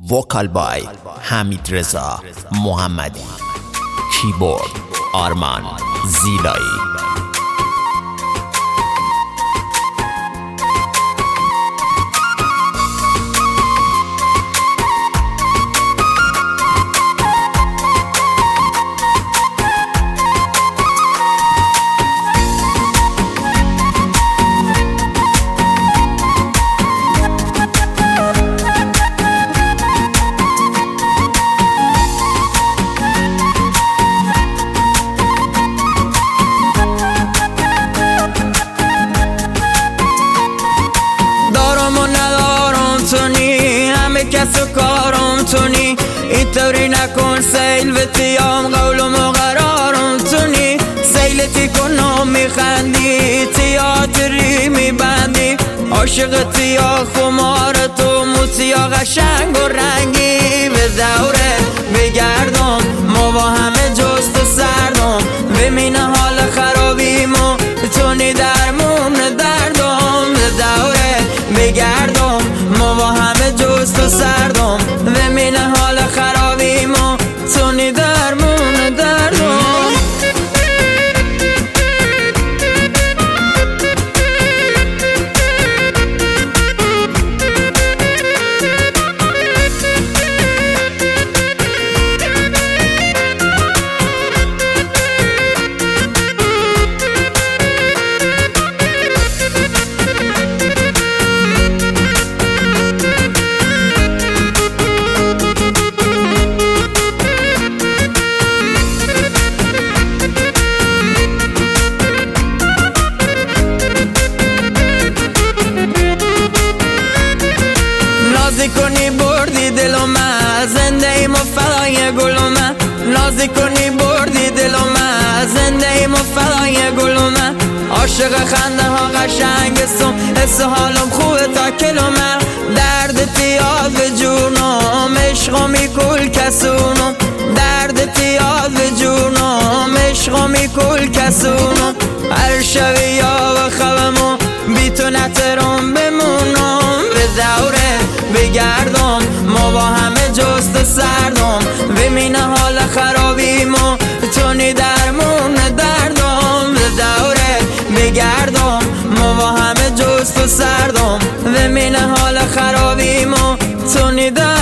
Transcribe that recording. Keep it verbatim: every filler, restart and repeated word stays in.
وکال بای حمید رضا محمدی، کیبورد آرمان زیلایی. کس و کارم تونی، اینطوری نکن سیل و تیام قولم و قرارم تونی. سیلتی کنم میخندی، تیاتری میبندی، عاشق تیا خمار تو موسیا قشنگ و رنگی. به دوره بگردم ما با همه جست و سردم، ببین حال خرابیمو تونی درمون دردم. به دوره بگردم ما با همه جست و سردم، ببین حال خرابیمو تونی درمون دردم. نازی کنی بردی دلو من، زنده ایم و فدای گلو من. نازی کنی بردی دلو من، زنده ایم و فدای گلو من. عاشق خنده ها قشنگستم، حس حالم خوبه تا کلو من. درد تیاد به جونم، عشقا میکل کسونم. درد تیاد به جونم، عشقا میکل کسونم. هر شب یا و خوامو بی تو نترم بمونم. به دوره بگردم ما با همه جست و سردم، ببین حال خرابیمو تونی درمون دردم. به دوره بگردم ما با همه جست و سردم، ببین حال خرابیمو تونی دردم.